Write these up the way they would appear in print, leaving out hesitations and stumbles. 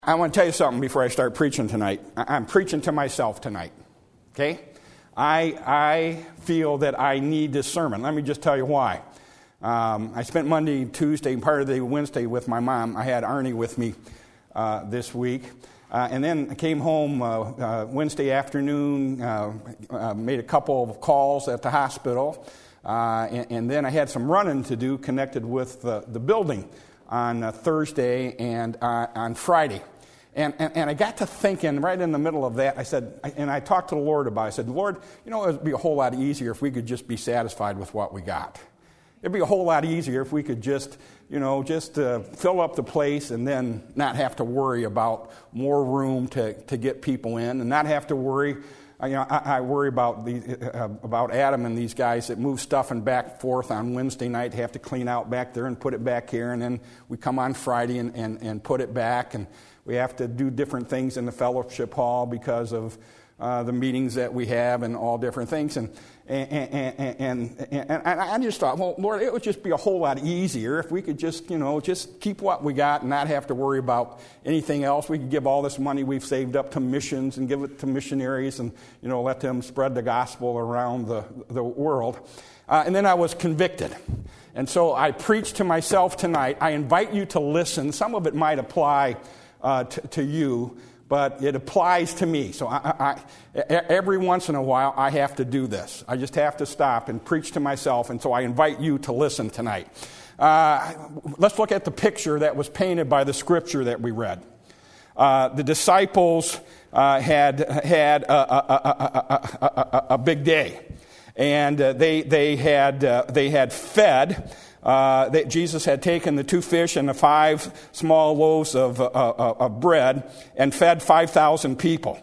I want to tell you something before I start preaching tonight. I'm preaching to myself tonight, okay? I feel that I need this sermon. Let me just tell you why. I spent Monday, Tuesday, and part of the Wednesday with my mom. I had Arnie with me this week. And then I came home Wednesday afternoon, made a couple of calls at the hospital, and then I had some running to do connected with the building on Thursday and on Friday. And I got to thinking right in the middle of that, I said, and I talked to the Lord about it, I said, Lord, it would be a whole lot easier if we could just be satisfied with what we got. It'd be a whole lot easier if we could just fill up the place and then not have to worry about more room to get people in and not have to worry. I worry about Adam and these guys that move stuff and back and forth on Wednesday night, have to clean out back there and put it back here, and then we come on Friday and put it back, and we have to do different things in the fellowship hall because of the meetings that we have and all different things. And I just thought, well, Lord, it would just be a whole lot easier if we could just keep what we got and not have to worry about anything else. We could give all this money we've saved up to missions and give it to missionaries and, let them spread the gospel around the world. And then I was convicted. And so I preached to myself tonight. I invite you to listen. Some of it might apply to you, but it applies to me. So every once in a while, I have to do this. I just have to stop and preach to myself, and so I invite you to listen tonight. Let's look at the picture that was painted by the scripture that we read. The disciples had a big day, and they had fed. Jesus had taken the 2 fish and the 5 small loaves of bread and fed 5,000 people,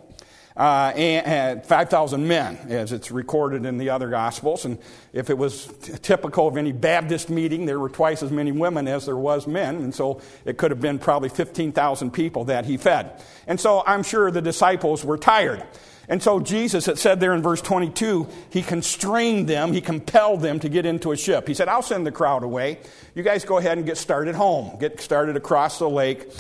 and 5,000 men, as it's recorded in the other Gospels. And if it was typical of any Baptist meeting, there were twice as many women as there was men, and so it could have been probably 15,000 people that he fed. And so I'm sure the disciples were tired. And so Jesus, it said there in verse 22, he constrained them, he compelled them to get into a ship. He said, I'll send the crowd away. You guys go ahead and get started home. Get started across the lake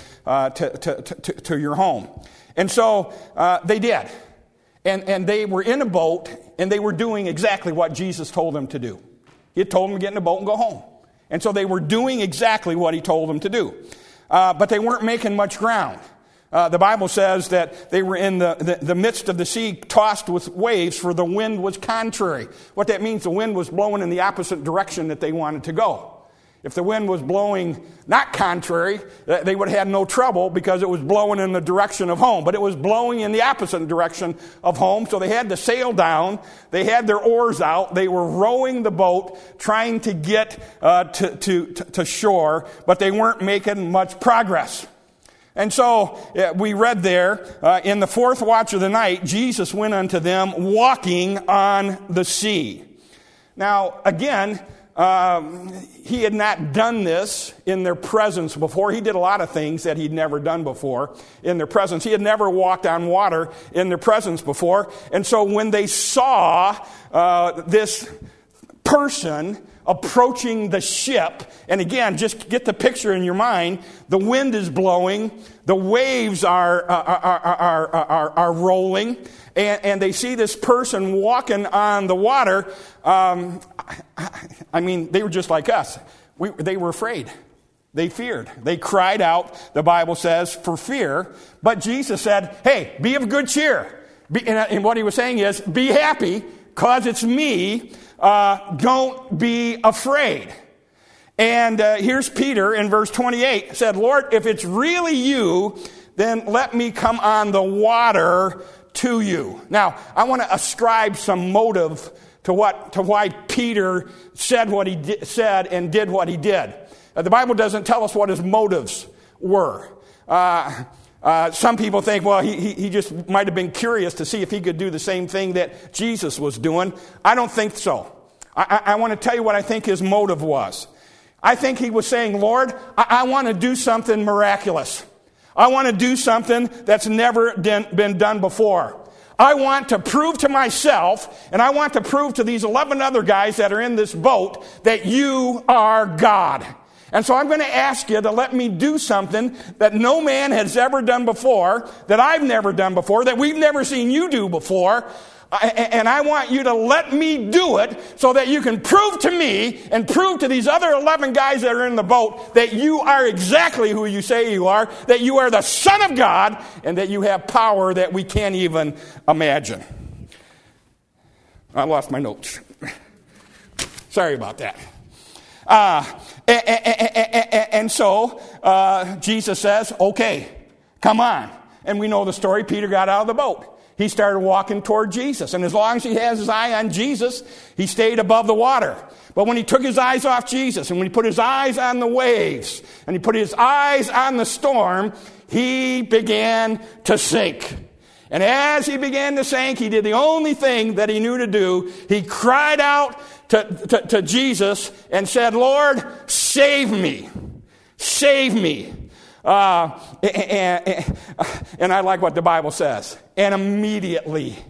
to your home. And so they did. And they were in a boat, and they were doing exactly what Jesus told them to do. He had told them to get in a boat and go home. And so they were doing exactly what he told them to do. But they weren't making much ground. The Bible says that they were in the midst of the sea, tossed with waves, for the wind was contrary. What that means, the wind was blowing in the opposite direction that they wanted to go. If the wind was blowing not contrary, they would have had no trouble because it was blowing in the direction of home. But it was blowing in the opposite direction of home, so they had to sail down. They had their oars out. They were rowing the boat, trying to get to shore, but they weren't making much progress. And so we read there, in the 4th watch of the night, Jesus went unto them walking on the sea. Now, again, he had not done this in their presence before. He did a lot of things that he'd never done before in their presence. He had never walked on water in their presence before. And so when they saw this person approaching the ship, and again, just get the picture in your mind. The wind is blowing, the waves are rolling, and they see this person walking on the water. They were just like us. They were afraid. They feared. They cried out, the Bible says, for fear. But Jesus said, hey, be of good cheer. And what he was saying is, be happy, because it's me. Don't be afraid. And here's Peter in verse 28, said, Lord, if it's really you, then let me come on the water to you. Now, I want to ascribe some motive to why Peter said what he said and did what he did. The Bible doesn't tell us what his motives were. Some people think, well, he just might have been curious to see if he could do the same thing that Jesus was doing. I don't think so. I want to tell you what I think his motive was. I think he was saying, Lord, I want to do something miraculous. I want to do something that's never been done before. I want to prove to myself, and I want to prove to these 11 other guys that are in this boat, that you are God. And so I'm going to ask you to let me do something that no man has ever done before, that I've never done before, that we've never seen you do before. And I want you to let me do it so that you can prove to me and prove to these other 11 guys that are in the boat that you are exactly who you say you are, that you are the Son of God, and that you have power that we can't even imagine. I lost my notes. Sorry about that. And so Jesus says, okay, come on. And we know the story. Peter got out of the boat. He started walking toward Jesus. And as long as he has his eye on Jesus, he stayed above the water. But when he took his eyes off Jesus, and when he put his eyes on the waves, and he put his eyes on the storm, he began to sink. And as he began to sink, he did the only thing that he knew to do. He cried out to Jesus and said, Lord, save me. Save me. And I like what the Bible says. And immediately,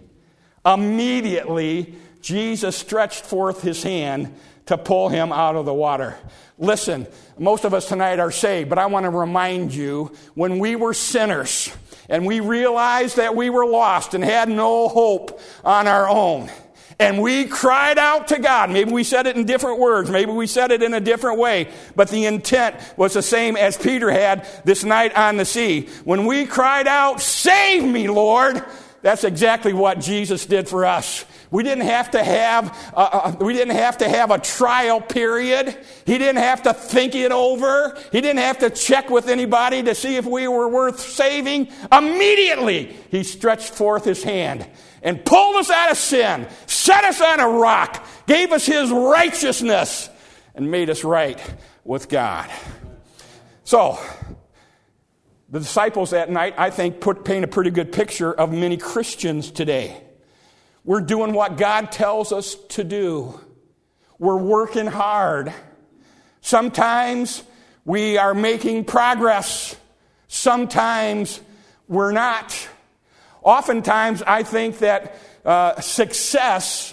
Jesus stretched forth his hand to pull him out of the water. Listen, most of us tonight are saved, but I want to remind you, when we were sinners and we realized that we were lost and had no hope on our own, and we cried out to God. Maybe we said it in different words. Maybe we said it in a different way. But the intent was the same as Peter had this night on the sea. When we cried out, save me, Lord, that's exactly what Jesus did for us. We didn't have to have a trial period. He didn't have to think it over. He didn't have to check with anybody to see if we were worth saving. Immediately, he stretched forth his hand and pulled us out of sin, set us on a rock, gave us his righteousness, and made us right with God. So, the disciples that night, I think, paint a pretty good picture of many Christians today. We're doing what God tells us to do. We're working hard. Sometimes we are making progress. Sometimes we're not. Oftentimes, I think that success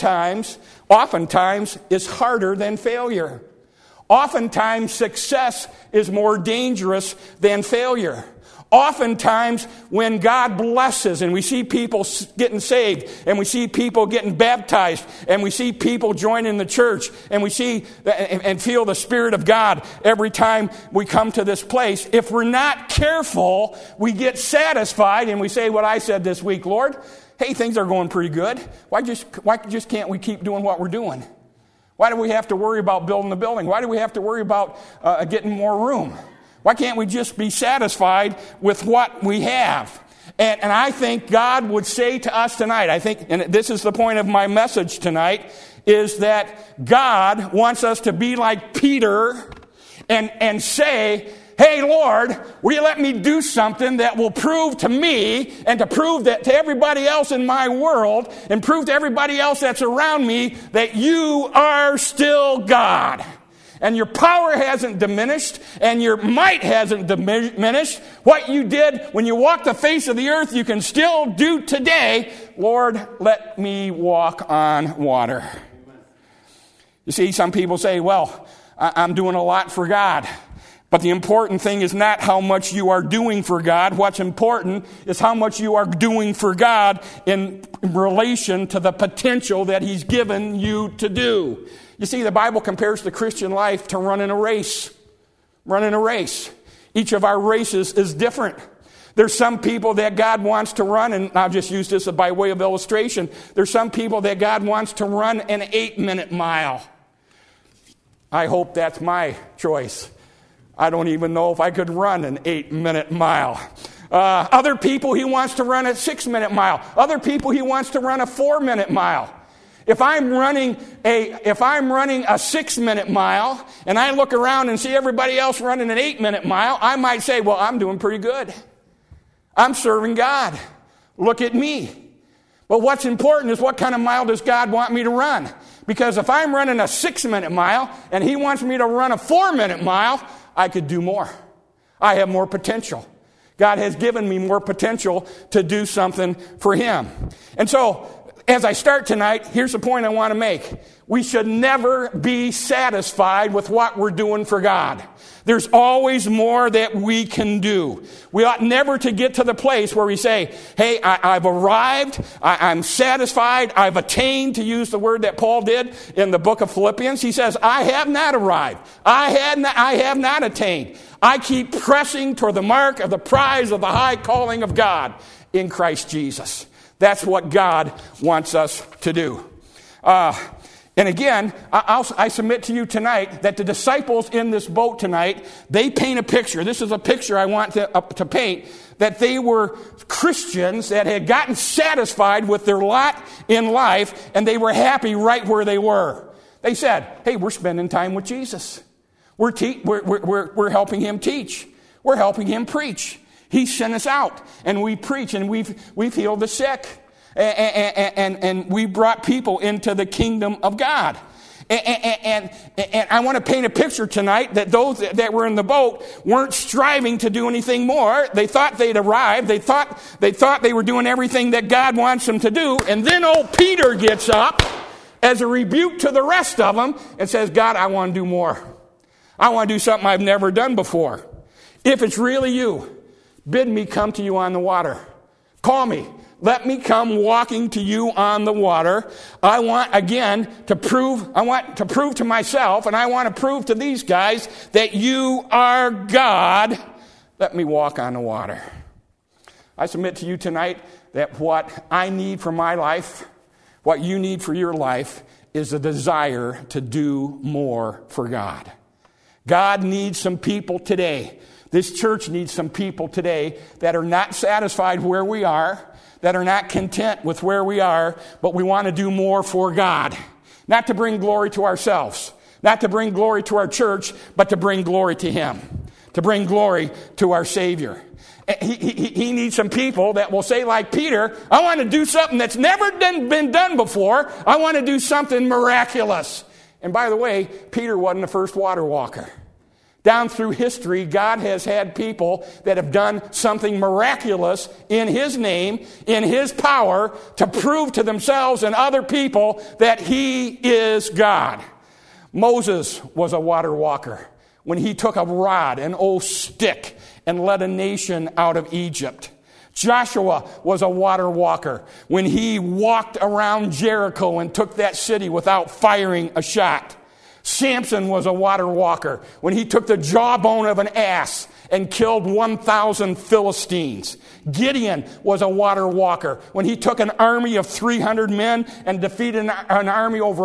oftentimes is harder than failure. Oftentimes, success is more dangerous than failure. Oftentimes, when God blesses and we see people getting saved and we see people getting baptized and we see people joining the church and we see and feel the Spirit of God every time we come to this place, if we're not careful, we get satisfied and we say what I said this week, Lord, hey, things are going pretty good. Why just can't we keep doing what we're doing? Why do we have to worry about building the building? Why do we have to worry about getting more room? Why can't we just be satisfied with what we have? And I think God would say to us tonight, and this is the point of my message tonight, is that God wants us to be like Peter and say, hey, Lord, will you let me do something that will prove to me and to prove that to everybody else in my world and prove to everybody else that's around me that you are still God. And your power hasn't diminished, and your might hasn't diminished. What you did when you walked the face of the earth, you can still do today. Lord, let me walk on water. You see, some people say, well, I'm doing a lot for God. But the important thing is not how much you are doing for God. What's important is how much you are doing for God in relation to the potential that He's given you to do. You see, the Bible compares the Christian life to running a race. Running a race. Each of our races is different. There's some people that God wants to run, and I'll just use this by way of illustration. There's some people that God wants to run an 8-minute mile. I hope that's my choice. I don't even know if I could run an 8-minute mile. Other people, He wants to run a 6-minute mile. Other people, He wants to run a 4-minute mile. If I'm running a 6-minute mile and I look around and see everybody else running an 8-minute mile, I might say, well, I'm doing pretty good. I'm serving God. Look at me. But what's important is what kind of mile does God want me to run? Because if I'm running a 6-minute mile and He wants me to run a 4-minute mile, I could do more. I have more potential. God has given me more potential to do something for Him. And so, as I start tonight, here's the point I want to make. We should never be satisfied with what we're doing for God. There's always more that we can do. We ought never to get to the place where we say, hey, I've arrived, I'm satisfied, I've attained, to use the word that Paul did in the book of Philippians. He says, I have not arrived. I have not attained. I keep pressing toward the mark of the prize of the high calling of God in Christ Jesus. That's what God wants us to do. And again, I submit to you tonight that the disciples in this boat tonight, they paint a picture. This is a picture I want to paint, that they were Christians that had gotten satisfied with their lot in life, and they were happy right where they were. They said, hey, we're spending time with Jesus. We're helping him teach. We're helping him preach. He sent us out, and we preach, and we've healed the sick, and we brought people into the kingdom of God. And I want to paint a picture tonight that those that were in the boat weren't striving to do anything more. They thought they'd arrived. They thought they were doing everything that God wants them to do. And then old Peter gets up as a rebuke to the rest of them and says, God, I want to do more. I want to do something I've never done before. If it's really you, bid me come to you on the water. Call me. Let me come walking to you on the water. I want to prove to myself, and I want to prove to these guys that you are God. Let me walk on the water. I submit to you tonight that what I need for my life, what you need for your life, is a desire to do more for God. God needs some people today. This church needs some people today that are not satisfied where we are, that are not content with where we are, but we want to do more for God. Not to bring glory to ourselves, not to bring glory to our church, but to bring glory to him, to bring glory to our Savior. He needs some people that will say, like Peter, I want to do something that's never been done before. I want to do something miraculous. And by the way, Peter wasn't the first water walker. Down through history, God has had people that have done something miraculous in his name, in his power, to prove to themselves and other people that he is God. Moses was a water walker when he took a rod, an old stick, and led a nation out of Egypt. Joshua was a water walker when he walked around Jericho and took that city without firing a shot. Samson was a water walker when he took the jawbone of an ass and killed 1,000 Philistines. Gideon was a water walker when he took an army of 300 men and defeated an army over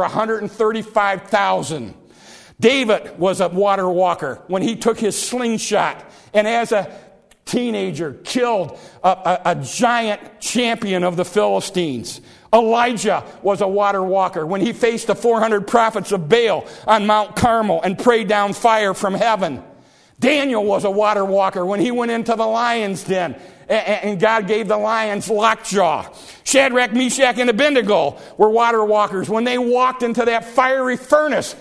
135,000. David was a water walker when he took his slingshot and as a teenager killed a giant champion of the Philistines. Elijah was a water walker when he faced the 400 prophets of Baal on Mount Carmel and prayed down fire from heaven. Daniel was a water walker when he went into the lion's den and God gave the lions lockjaw. Shadrach, Meshach, and Abednego were water walkers when they walked into that fiery furnace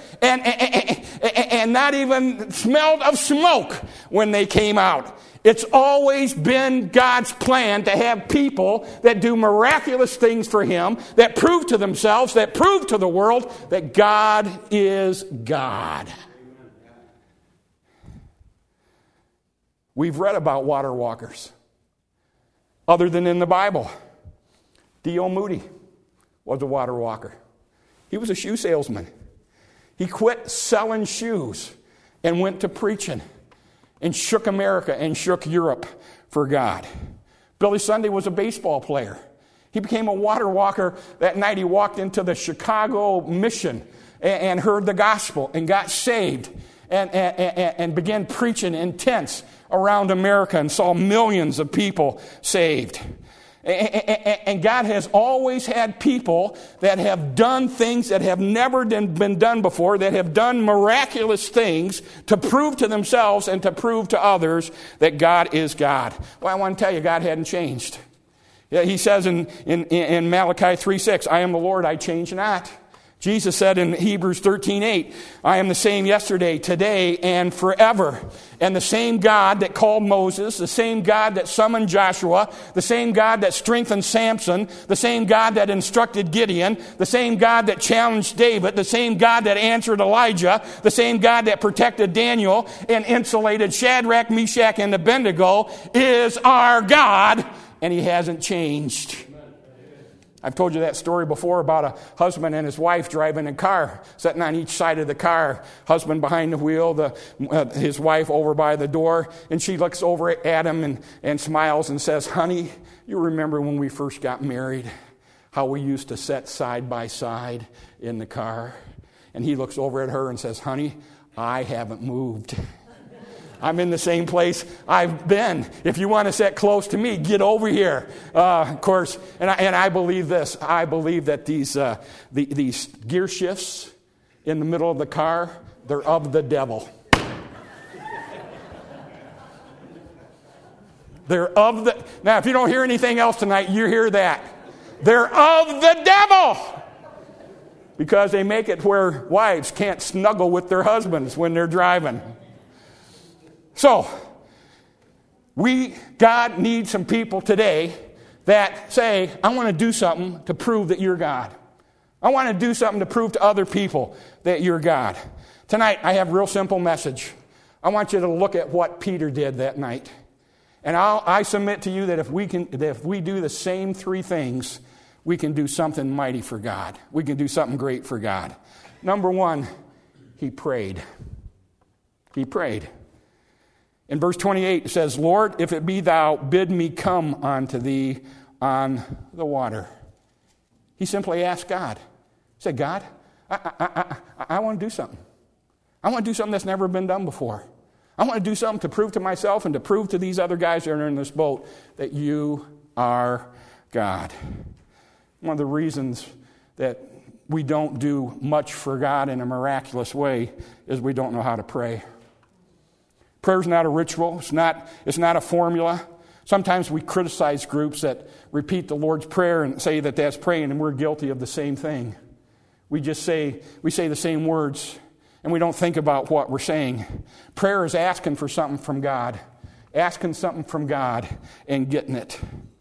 and not even smelled of smoke when they came out. It's always been God's plan to have people that do miraculous things for him, that prove to themselves, that prove to the world that God is God. We've read about water walkers, other than in the Bible. D.L. Moody was a water walker. He was a shoe salesman. He quit selling shoes and went to preaching and shook America and shook Europe for God. Billy Sunday was a baseball player. He became a water walker. That night he walked into the Chicago Mission and heard the gospel and got saved and began preaching in tents around America and saw millions of people saved. And God has always had people that have done things that have never been done before, that have done miraculous things to prove to themselves and to prove to others that God is God. Well, I want to tell you, God hadn't changed. Yeah, he says in Malachi 3:6, I am the Lord, I change not. Jesus said in Hebrews 13:8, I am the same yesterday, today, and forever. And the same God that called Moses, the same God that summoned Joshua, the same God that strengthened Samson, the same God that instructed Gideon, the same God that challenged David, the same God that answered Elijah, the same God that protected Daniel and insulated Shadrach, Meshach, and Abednego is our God, and He hasn't changed. I've told you that story before about a husband and his wife driving a car, sitting on each side of the car, husband behind the wheel, his wife over by the door, and she looks over at him and smiles and says, honey, you remember when we first got married, how we used to sit side by side in the car? And he looks over at her and says, honey, I haven't moved. I'm in the same place I've been. If you want to sit close to me, get over here. Of course, and I believe this. I believe that these gear shifts in the middle of the car, they're of the devil. They're of the... Now, if you don't hear anything else tonight, you hear that. They're of the devil. Because they make it where wives can't snuggle with their husbands when they're driving. So, God needs some people today that say, I want to do something to prove that you're God. I want to do something to prove to other people that you're God. Tonight, I have a real simple message. I want you to look at what Peter did that night. And I submit to you that if we do the same three things, we can do something mighty for God. We can do something great for God. Number one, he prayed. He prayed. In verse 28, it says, Lord, if it be thou, bid me come unto thee on the water. He simply asked God. He said, God, I want to do something. I want to do something that's never been done before. I want to do something to prove to myself and to prove to these other guys that are in this boat that you are God. One of the reasons that we don't do much for God in a miraculous way is we don't know how to pray. Prayer's not a ritual. It's not a formula. Sometimes we criticize groups that repeat the Lord's Prayer and say that that's praying, and we're guilty of the same thing. We say the same words, and we don't think about what we're saying. Prayer is asking for something from God. Asking something from God and getting it.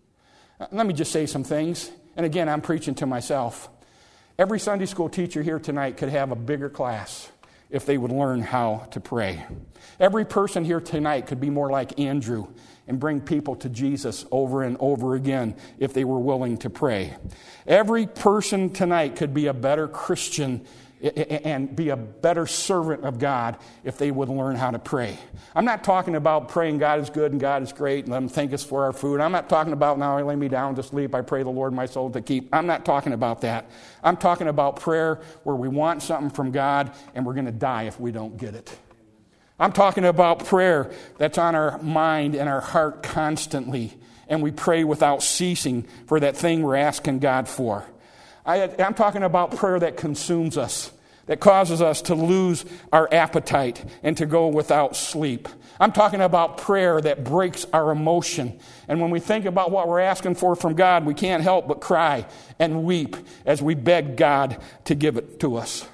Let me just say some things. And again, I'm preaching to myself. Every Sunday school teacher here tonight could have a bigger class if they would learn how to pray. Every person here tonight could be more like Andrew and bring people to Jesus over and over again if they were willing to pray. Every person tonight could be a better Christian and be a better servant of God if they would learn how to pray. I'm not talking about praying God is good and God is great and let him thank us for our food. I'm not talking about now I lay me down to sleep, I pray the Lord my soul to keep. I'm not talking about that. I'm talking about prayer where we want something from God and we're going to die if we don't get it. I'm talking about prayer that's on our mind and our heart constantly, and we pray without ceasing for that thing we're asking God for. I'm talking about prayer that consumes us, that causes us to lose our appetite and to go without sleep. I'm talking about prayer that breaks our emotion. And when we think about what we're asking for from God, we can't help but cry and weep as we beg God to give it to us.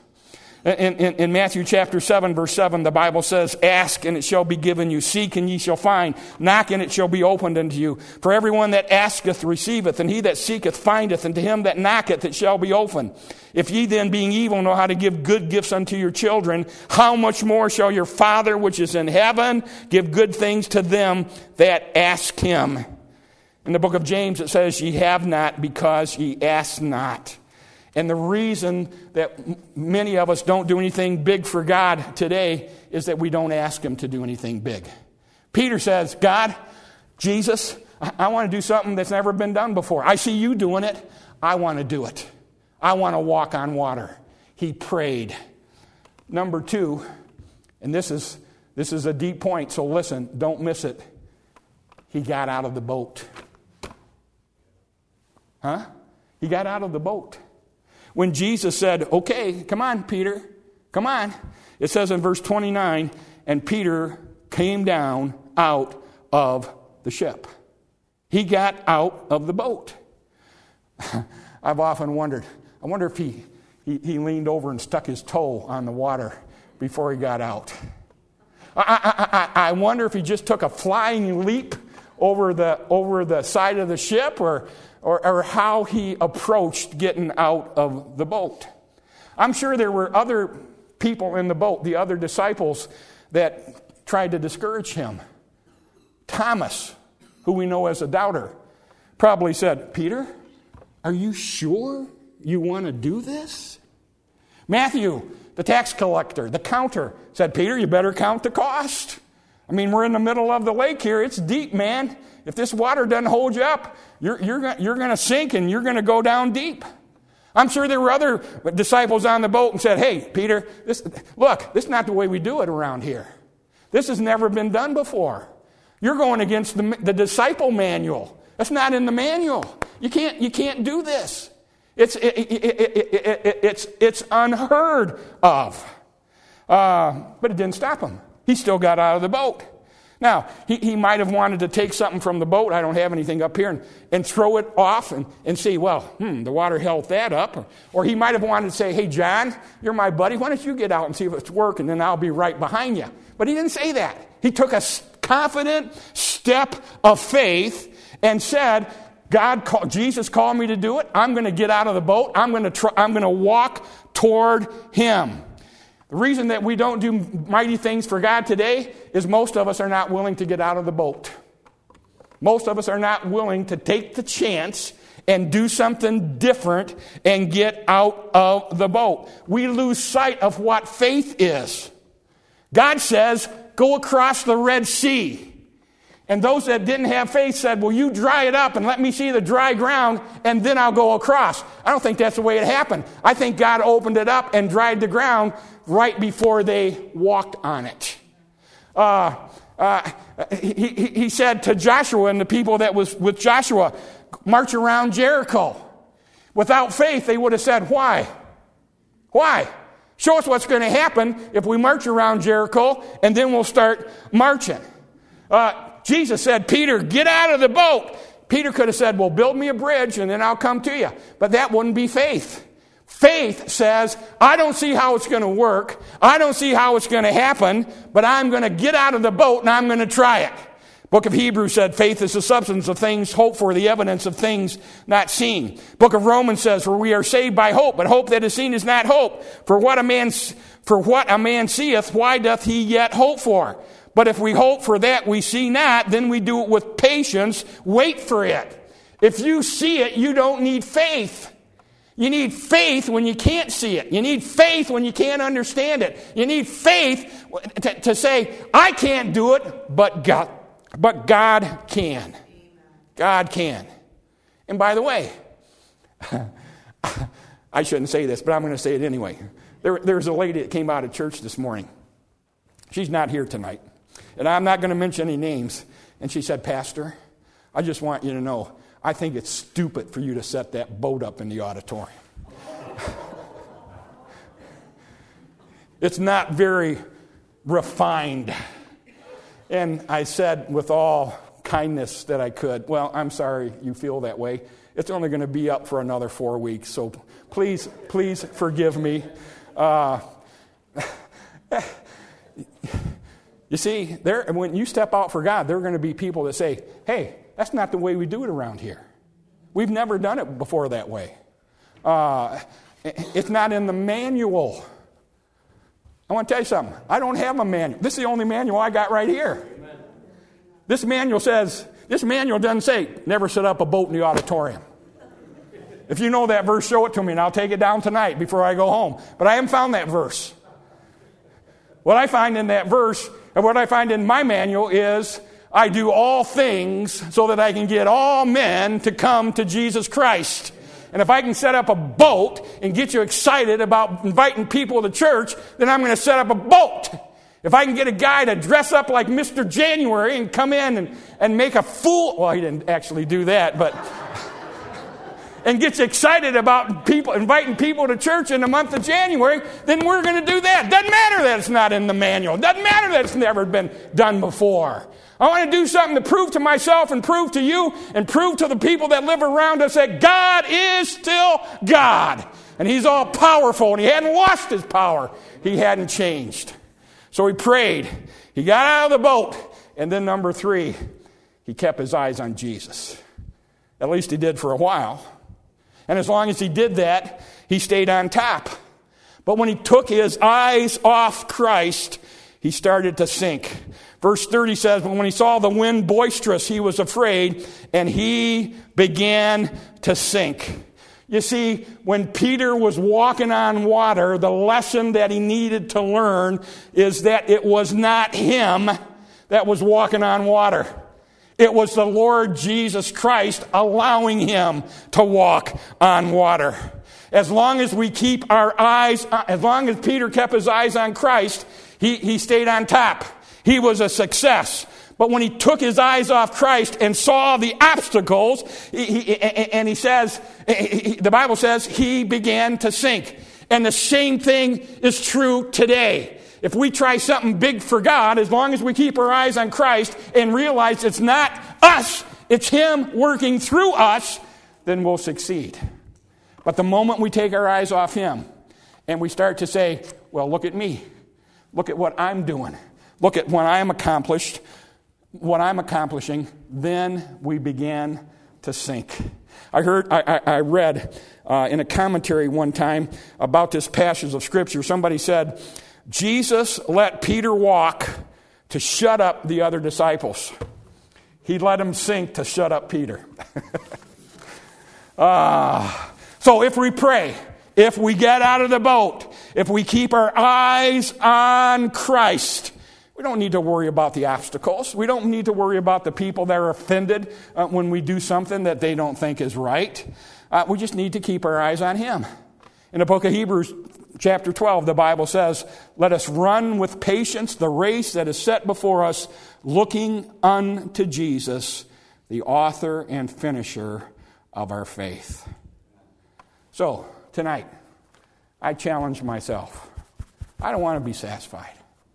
In Matthew chapter 7, verse 7, the Bible says, ask and it shall be given you. Seek and ye shall find. Knock and it shall be opened unto you. For everyone that asketh receiveth, and he that seeketh findeth, and to him that knocketh it shall be opened. If ye then, being evil, know how to give good gifts unto your children, how much more shall your Father which is in heaven give good things to them that ask him? In the book of James it says, ye have not because ye ask not. And the reason that many of us don't do anything big for God today is that we don't ask him to do anything big. Peter says, God, Jesus, I want to do something that's never been done before. I see you doing it. I want to do it. I want to walk on water. He prayed. Number two, and this is a deep point, so listen, don't miss it. He got out of the boat. He got out of the boat. When Jesus said, okay, come on, Peter, come on. It says in verse 29, and Peter came down out of the ship. He got out of the boat. I've often wondered, I wonder if he he leaned over and stuck his toe on the water before he got out. I wonder if he just took a flying leap over the side of the ship, or how he approached getting out of the boat. I'm sure there were other people in the boat, the other disciples, that tried to discourage him. Thomas, who we know as a doubter, probably said, "Peter, are you sure you want to do this?" Matthew, the tax collector, the counter, said, "Peter, you better count the cost. I mean, we're in the middle of the lake here. It's deep, man. If this water doesn't hold you up, you're going to sink and you're going to go down deep." I'm sure there were other disciples on the boat and said, "Hey, Peter, this is not the way we do it around here. This has never been done before. You're going against the disciple manual. That's not in the manual. You can't do this. It's unheard of." But it didn't stop him. He still got out of the boat. Now, he might have wanted to take something from the boat, I don't have anything up here, and throw it off and see, the water held that up. Or he might have wanted to say, "Hey, John, you're my buddy. Why don't you get out and see if it's working, and then I'll be right behind you." But he didn't say that. He took a confident step of faith and said, Jesus called me to do it. I'm going to get out of the boat. I'm going to walk toward him. The reason that we don't do mighty things for God today is most of us are not willing to get out of the boat. Most of us are not willing to take the chance and do something different and get out of the boat. We lose sight of what faith is. God says, "Go across the Red Sea." And those that didn't have faith said, "Well, you dry it up and let me see the dry ground, and then I'll go across." I don't think that's the way it happened. I think God opened it up and dried the ground right before they walked on it. He said to Joshua and the people that was with Joshua, "March around Jericho." Without faith, they would have said, "Why? Why? Show us what's going to happen if we march around Jericho, and then we'll start marching." Jesus said, "Peter, get out of the boat." Peter could have said, "Well, build me a bridge and then I'll come to you." But that wouldn't be faith. Faith says, "I don't see how it's going to work. I don't see how it's going to happen, but I'm going to get out of the boat and I'm going to try it." Book of Hebrews said, "Faith is the substance of things hoped for, the evidence of things not seen." Book of Romans says, "For we are saved by hope, but hope that is seen is not hope. For what a man seeth, why doth he yet hope for? But if we hope for that we see not, then we do it with patience, wait for it." If you see it, you don't need faith. You need faith when you can't see it. You need faith when you can't understand it. You need faith to say, "I can't do it, but God can." God can. And by the way, I shouldn't say this, but I'm going to say it anyway. There's a lady that came out of church this morning. She's not here tonight. And I'm not going to mention any names. And she said, "Pastor, I just want you to know, I think it's stupid for you to set that boat up in the auditorium. It's not very refined." And I said with all kindness that I could, "Well, I'm sorry you feel that way. It's only going to be up for another 4 weeks, so please forgive me." You see, when you step out for God, there are going to be people that say, "Hey, that's not the way we do it around here. We've never done it before that way. It's not in the manual." I want to tell you something. I don't have a manual. This is the only manual I got right here. Amen. This manual doesn't say, "Never set up a boat in the auditorium." If you know that verse, show it to me and I'll take it down tonight before I go home. But I haven't found that verse. What I find in that verse, and what I find in my manual is, "I do all things so that I can get all men to come to Jesus Christ." And if I can set up a boat and get you excited about inviting people to church, then I'm going to set up a boat. If I can get a guy to dress up like Mr. January and come in and make a fool... Well, he didn't actually do that, but... and gets excited about people inviting people to church in the month of January, then we're going to do that. Doesn't matter that it's not in the manual. Doesn't matter that it's never been done before. I want to do something to prove to myself and prove to you and prove to the people that live around us that God is still God. And He's all powerful, and He hadn't lost His power. He hadn't changed. So he prayed. He got out of the boat. And then number 3, he kept his eyes on Jesus. At least he did for a while. And as long as he did that, he stayed on top. But when he took his eyes off Christ, he started to sink. Verse 30 says, but when he saw the wind boisterous, he was afraid, and he began to sink. You see, when Peter was walking on water, the lesson that he needed to learn is that it was not him that was walking on water. It was the Lord Jesus Christ allowing him to walk on water. As long as we keep our eyes, as long as Peter kept his eyes on Christ, he stayed on top. He was a success. But when he took his eyes off Christ and saw the obstacles, the Bible says he began to sink. And the same thing is true today. If we try something big for God, as long as we keep our eyes on Christ and realize it's not us, it's Him working through us, then we'll succeed. But the moment we take our eyes off Him and we start to say, well, look at me. Look at what I'm doing. Look at what I'm accomplishing, then we began to sink. I read in a commentary one time about this passage of Scripture. Somebody said, Jesus let Peter walk to shut up the other disciples. He let him sink to shut up Peter. So if we pray, if we get out of the boat, if we keep our eyes on Christ, we don't need to worry about the obstacles. We don't need to worry about the people that are offended when we do something that they don't think is right. We just need to keep our eyes on Him. In the book of Hebrews, chapter 12, the Bible says, let us run with patience the race that is set before us, looking unto Jesus, the author and finisher of our faith. So, tonight, I challenge myself. I don't want to be satisfied.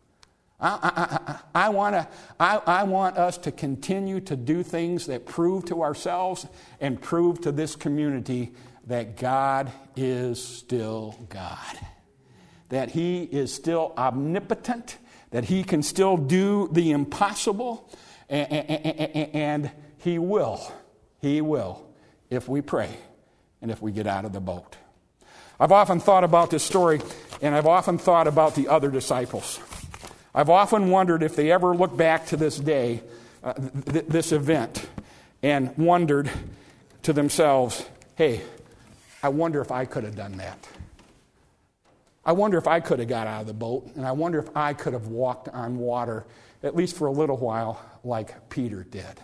I want us to continue to do things that prove to ourselves and prove to this community that God is still God. That He is still omnipotent. That He can still do the impossible. And He will. He will if we pray and if we get out of the boat. I've often thought about this story, and I've often thought about the other disciples. I've often wondered if they ever look back to this day, this event, and wondered to themselves, hey, I wonder if I could have done that. I wonder if I could have got out of the boat, and I wonder if I could have walked on water, at least for a little while, like Peter did.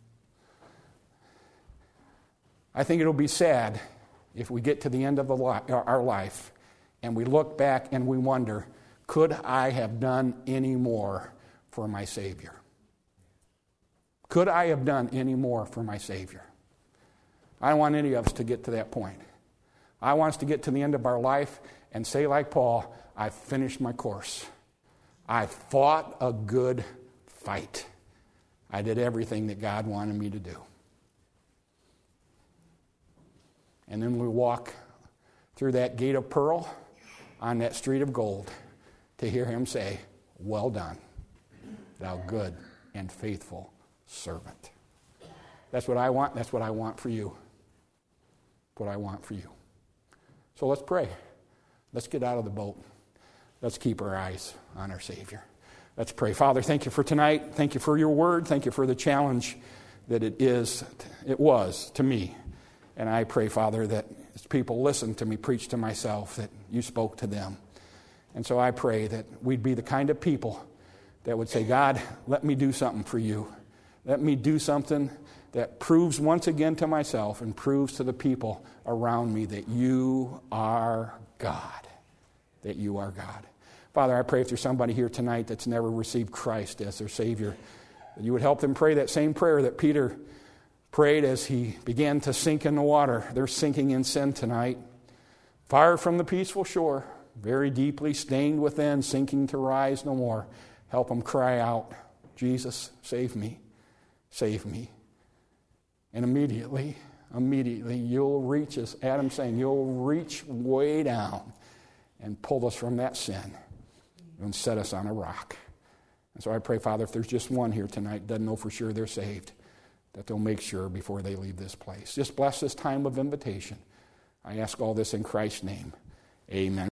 I think it'll be sad if we get to the end of our life and we look back and we wonder, could I have done any more for my Savior? Could I have done any more for my Savior? I don't want any of us to get to that point. I want us to get to the end of our life and say like Paul, I've finished my course. I fought a good fight. I did everything that God wanted me to do. And then we walk through that gate of pearl on that street of gold to hear Him say, well done, thou good and faithful servant. That's what I want. That's what I want for you. What I want for you. So let's pray. Let's get out of the boat. Let's keep our eyes on our Savior. Let's pray. Father, thank You for tonight. Thank You for Your word. Thank You for the challenge that it was to me. And I pray, Father, that as people listen to me preach to myself, that You spoke to them. And so I pray that we'd be the kind of people that would say, God, let me do something for You. Let me do something that proves once again to myself and proves to the people around me that You are God. That You are God. Father, I pray if there's somebody here tonight that's never received Christ as their Savior, that You would help them pray that same prayer that Peter Prayed as he began to sink in the water. They're sinking in sin tonight. Far from the peaceful shore, very deeply stained within, sinking to rise no more. Help them cry out, Jesus, save me, save me. And immediately, you'll reach us, Adam's saying, you'll reach way down and pull us from that sin and set us on a rock. And so I pray, Father, if there's just one here tonight doesn't know for sure they're saved, that they'll make sure before they leave this place. Just bless this time of invitation. I ask all this in Christ's name. Amen.